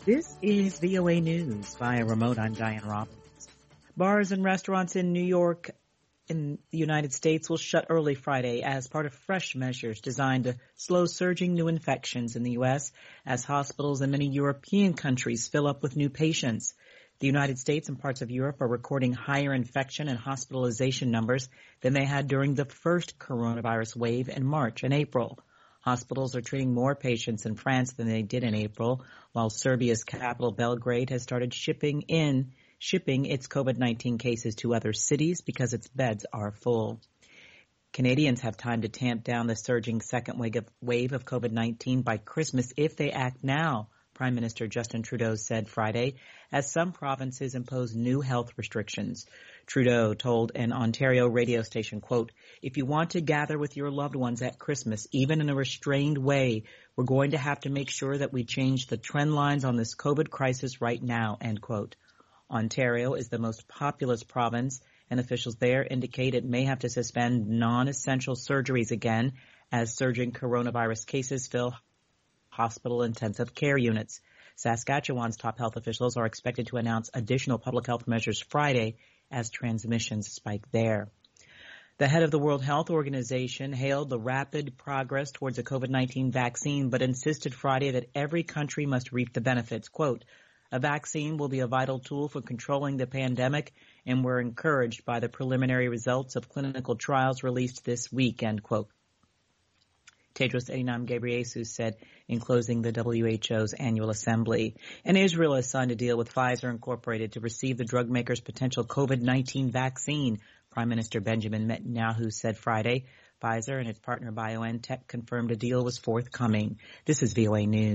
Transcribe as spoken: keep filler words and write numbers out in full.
This is V O A News via remote. I'm Diane Robbins. Bars and restaurants in New York in the United States will shut early Friday as part of fresh measures designed to slow surging new infections in the U S as hospitals in many European countries fill up with new patients. The United States and parts of Europe are recording higher infection and hospitalization numbers than they had during the first coronavirus wave in March and April. Hospitals are treating more patients in France than they did in April, while Serbia's capital Belgrade has started shipping in shipping its COVID nineteen cases to other cities because its beds are full. Canadians have time to tamp down the surging second wave of, wave of COVID nineteen by Christmas if they act now, Prime Minister Justin Trudeau said Friday, as some provinces impose new health restrictions. Trudeau told an Ontario radio station, quote, "If you want to gather with your loved ones at Christmas, even in a restrained way, we're going to have to make sure that we change the trend lines on this COVID crisis right now," end quote. Ontario is the most populous province, and officials there indicate it may have to suspend non-essential surgeries again as surging coronavirus cases fill hospital intensive care units. Saskatchewan's top health officials are expected to announce additional public health measures Friday as transmissions spike there. The head of the World Health Organization hailed the rapid progress towards a COVID nineteen vaccine, but insisted Friday that every country must reap the benefits. Quote, "A vaccine will be a vital tool for controlling the pandemic, and we're encouraged by the preliminary results of clinical trials released this week," end quote. Tedros Adhanom Ghebreyesus said in closing the W H O's annual assembly. And Israel has signed a deal with Pfizer Incorporated to receive the drug maker's potential COVID nineteen vaccine, Prime Minister Benjamin Netanyahu said Friday. Pfizer and its partner BioNTech confirmed a deal was forthcoming. This is V O A News.